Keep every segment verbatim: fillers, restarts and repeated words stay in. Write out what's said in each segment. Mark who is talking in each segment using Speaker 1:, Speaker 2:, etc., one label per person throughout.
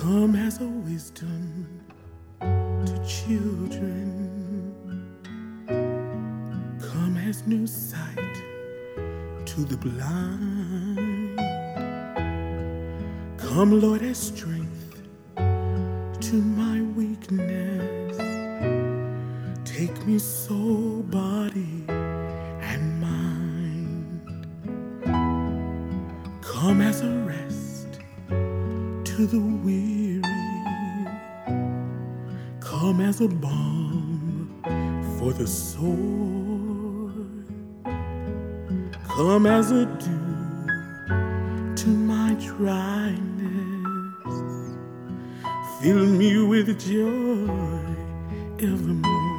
Speaker 1: Come as a wisdom to children. Come as new sight to the blind. Come, Lord, as strength to my weakness. Take me soul, body, and mind. Come as a rest to the weary. Come as a balm for the soul. Come as a dew to my dryness. Fill me with joy evermore.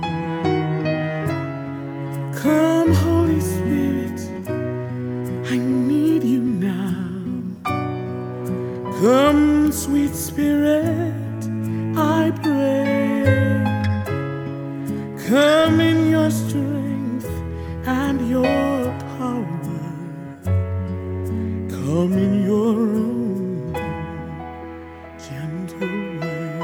Speaker 1: Come, Holy Spirit, I need you now. Come, sweet Spirit, I pray. Come in your strength and your power. Come in your own gentle way.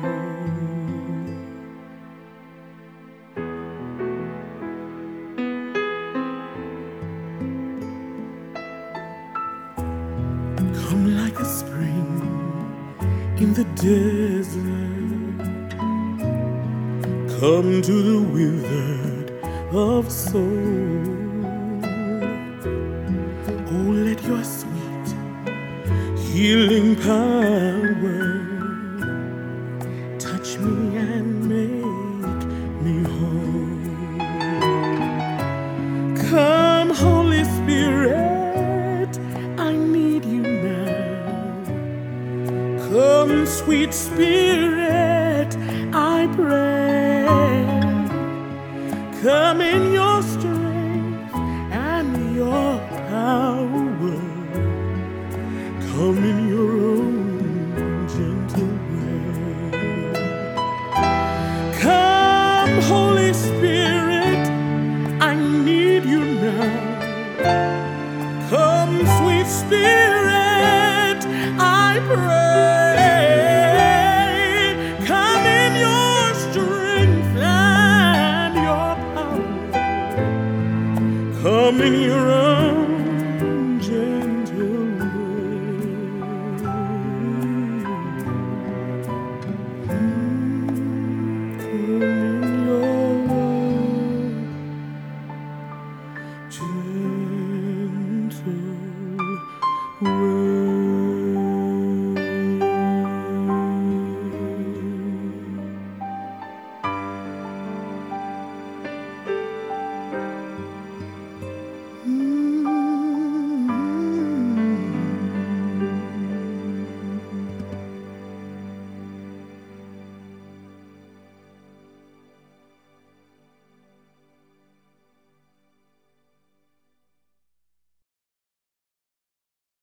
Speaker 1: Come like a spring in the desert. Come to the withered of soul. Oh, let your sweet healing power touch me and make me whole. Come, Holy Spirit, I need you now. Come, sweet Spirit, I pray. Come in your strength and your power. Come in your own gentle way. Come, Holy Spirit, I need you now. Come, sweet Spirit,